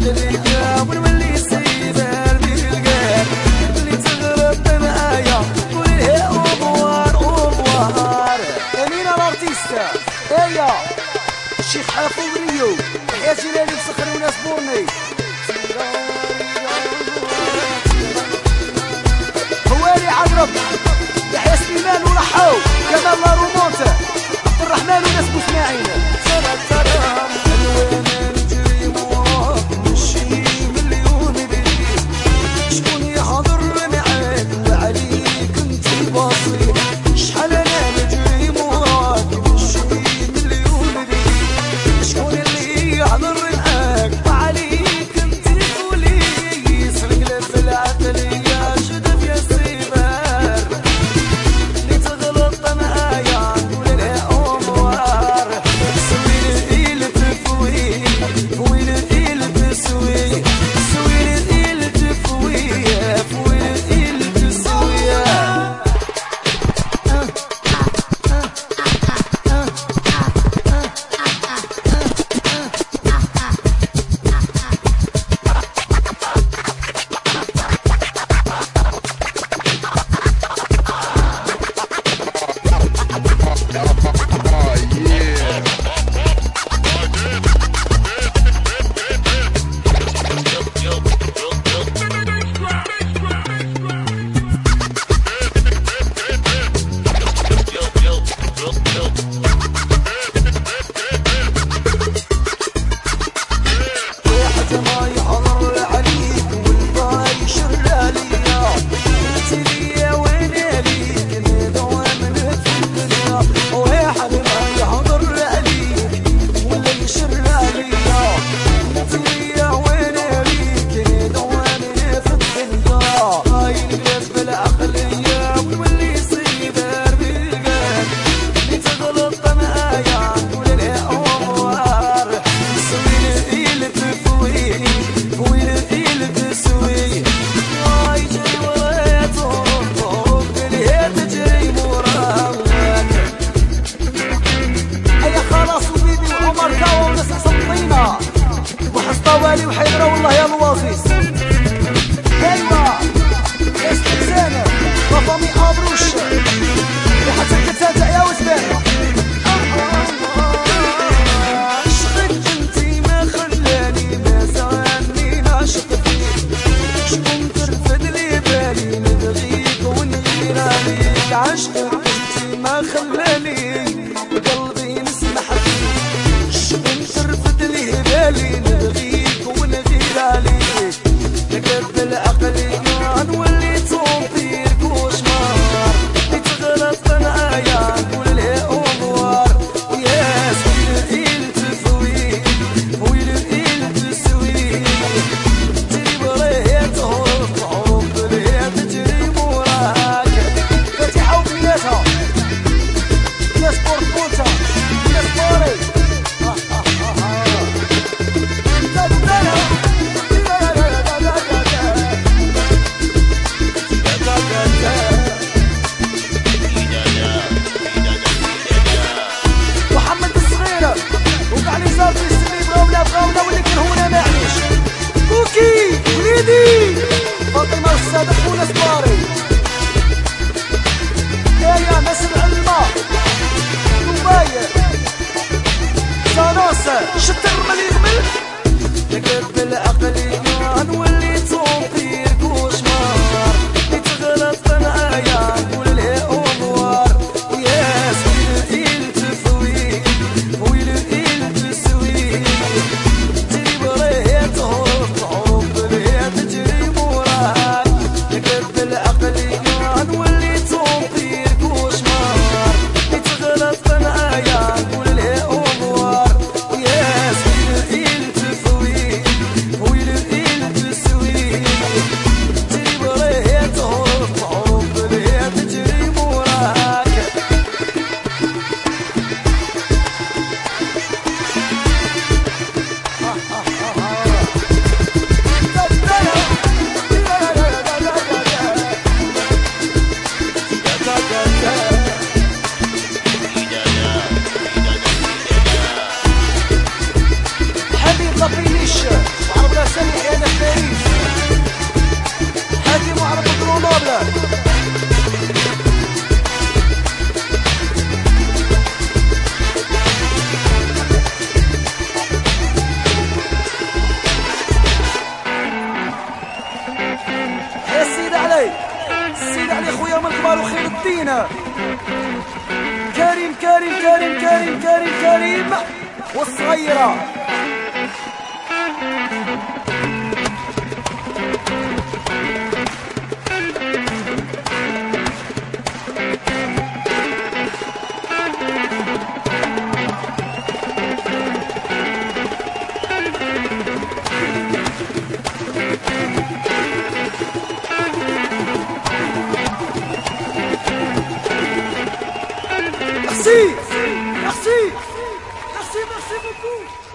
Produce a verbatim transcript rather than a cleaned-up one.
العقلية ونولي سيبان بالقلب اللي تغرب معايا قولي لها اوبوار اوبوار. امينة الارتيستا هيا الشيخ حافظ نيو يحيى جلالي مسخر وناس بورني هوالي عقرب يحيى سليمان ورحو كمال لا رومونتا عبد الرحمن وناس بوسماعين. سلام سلام الوانا نجري موراك نمشي مليون دليل شكون يحضر معاك وعليك انتي بصير شحال انا نجري موراك نمشي مليون دليل شكون اللي يحضر معاك وعليك انتي قولي يسرق لك في العقلية شدف يا سيبار اللي تغلط معايا قولي لها أموار سوي لي تفوي فوي لي تسوي سوي لي تفوي فوي لي تسوي. طوالي وحيدرة والله يا الوظيف ايوا يا استحسانة رفامي ابروش وحتى الكتاتة يا وزبانة عشقك انتي ما خلاني ما زعلني نعشق فيك شكون ترفد لي بالي نبغيك ونغير عليك عشقك انتي ما خلاني قلبي نسمح فيك شكون ترفد لي بالي نبغيك ونغير عليك نقبل عقلي نولي تومبير كوشمار اللي تغلط معايا نقول لها اموار ويا سويل تفوي ويل الإيل تسوي تجري ورايا تهرب تعرف ليا تجري موراك فاتحة وبناتها يا سبورت بوتا يا سبوري بغاونا واللي كان هنا معليش كوكي وليدي فاطمة والسادة خونا سباري يايا ناس العلمة دبي صانوسة شت الرمل يغمل نقبل عقلي نولي تومبير كوشمار اللي تغلط معايا نقول لها اموار ويا سويل الإيل تفوي ويل الإيل تسوي نقبل عقلي نولي تومبير كوشمار اللي تغلط معايا نقول لها اموار ويا سويل الإيل تفوي ويل الإيل تسوي حسن الحيانة في باريس حاكم وعرب الكرومابلة يا سيدي علي السيد علي خويا من كبار وخير الدين كريم كريم كريم كريم كريم كريم والصغيرة Merci, merci, merci, merci beaucoup.